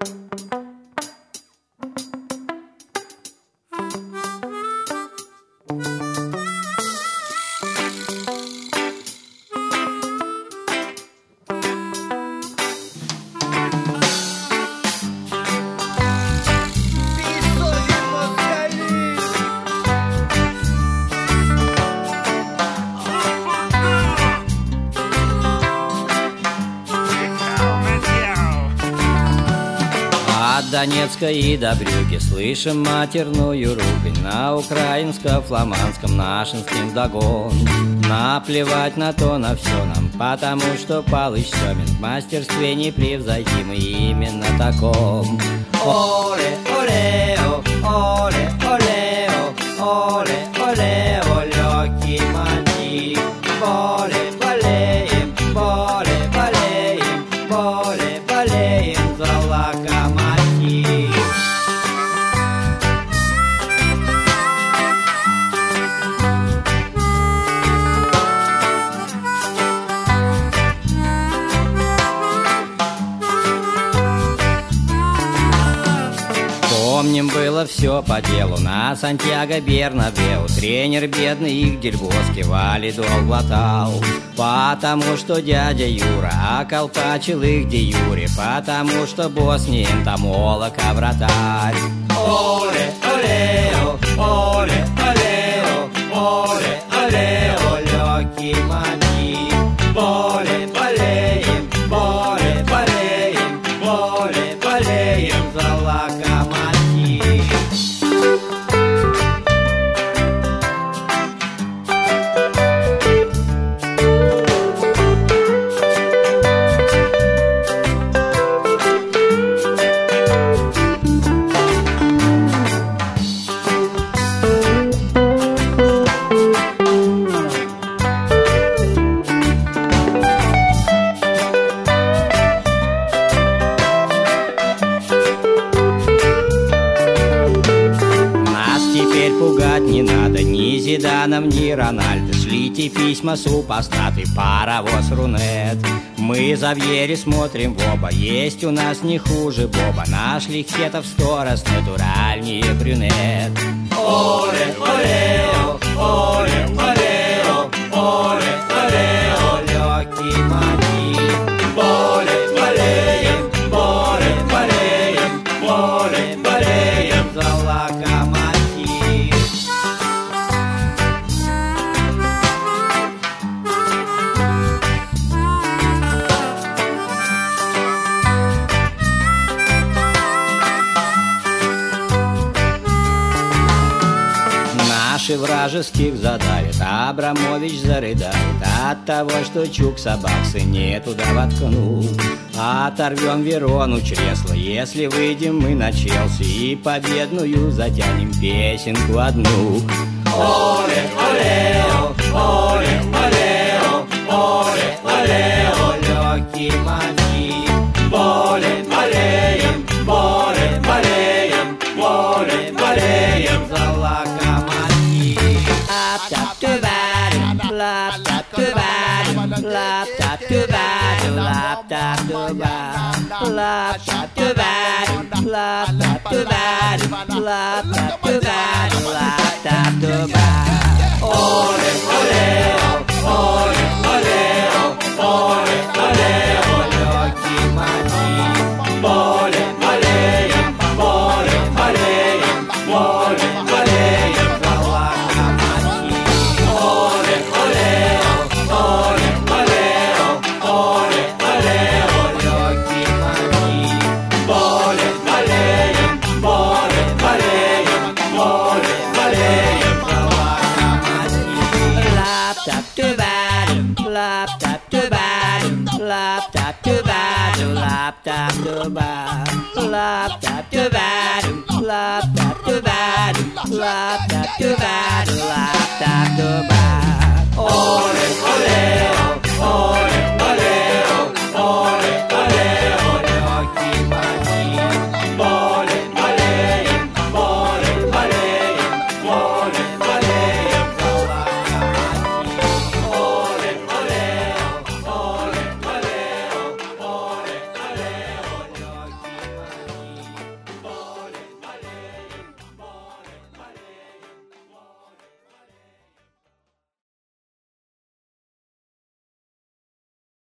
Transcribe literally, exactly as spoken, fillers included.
Донецка и до Брюгге слышим матерную ругань, на украинско-фламандском, нашинским вдогон. Наплевать на то, на все нам, потому что Палыч Семин в мастерстве непревзойдимый именно таком. Оле, олео, оле, олео, оле, олео, легкий мотив. Боле, болеем, боле, болеем, боле, болеем за локомотив. Помним, было все по делу на Сантьяго Бернабеу. Тренер бедный их дельбоски валидол глотал, потому что дядя Юра околпачил их де юре, потому что Боснин там молока вратарь. Оле, олео, оле, олео, оле, олео, легкий мотив. Боле, болеем, боле, болеем, боле, болеем за локомотив. Зиданом, ни Рональдо, шлите письма супостаты, паровоз Рунет. Мы за Вьери смотрим в оба, есть у нас не хуже Боба, наш Лихтетов сторос, натуральнее брюнет. Оле, олео, оле, олео, оле, олео, легкий мотив. Боле, болеем, боле, болеем, боле, болеем за локомотив. Наши вражеских задавит, Абрамович зарыдает от того, что Чук собаксы не туда воткнул. Оторвем Верону чресло, если выйдем мы на Челси, и победную затянем песенку одну. Оле, олео, оле, олео, оле, олео, легкий мотив. Боле, болеем, боле, болеем, боле, болеем за локомотив. Lap to bad, lap to bad, lap to bad, lap to bad, lap to bad, lap to bad, lap to bad, lap to bad. Ole, oleo, ole, oleo, ole, oleo, lегкий мотив. Боле, болеем, боле, болеем, боле, болеем за локомотив. Оле, олео, оле, олео, оле, олео, легкий мотив. Боле, болеем, боле, болеем, боле, болеем за локомотив. Lap to bad, lap to bad, lap to bad, lap to bad, lap to bad, lap to bad, lap to bad, lap to bad. Ole, oleo, ole, oleo, ole, oleo.